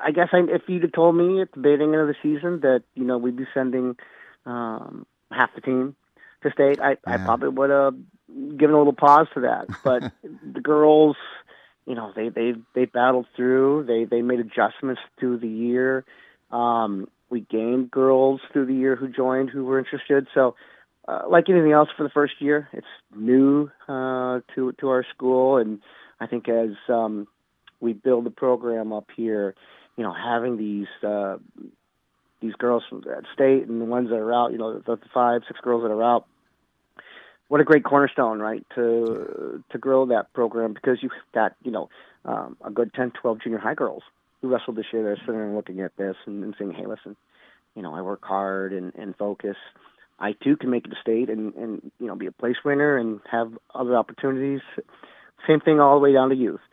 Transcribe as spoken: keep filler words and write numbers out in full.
I guess I, if you'd have told me at the beginning of the season that, you know, we'd be sending um, half the team to state, I, I Yeah. probably would have given a little pause to that. But the girls, you know, they they they battled through. They they made adjustments through the year. Um, we gained girls through the year who joined who were interested. So, uh, like anything else for the first year, it's new uh, to to our school, and I think as um, we build the program up here, you know, having these uh, these girls from at state and the ones that are out, you know, the, the five six girls that are out, what a great cornerstone, right, to to grow that program, because you've got, you know, um, a good ten, twelve junior high girls who wrestled this year. They're sitting there looking at this and, and saying, hey, listen, you know, I work hard and, and focus. I too can make it to state and, and you know be a place winner and have other opportunities. Same thing all the way down to youth.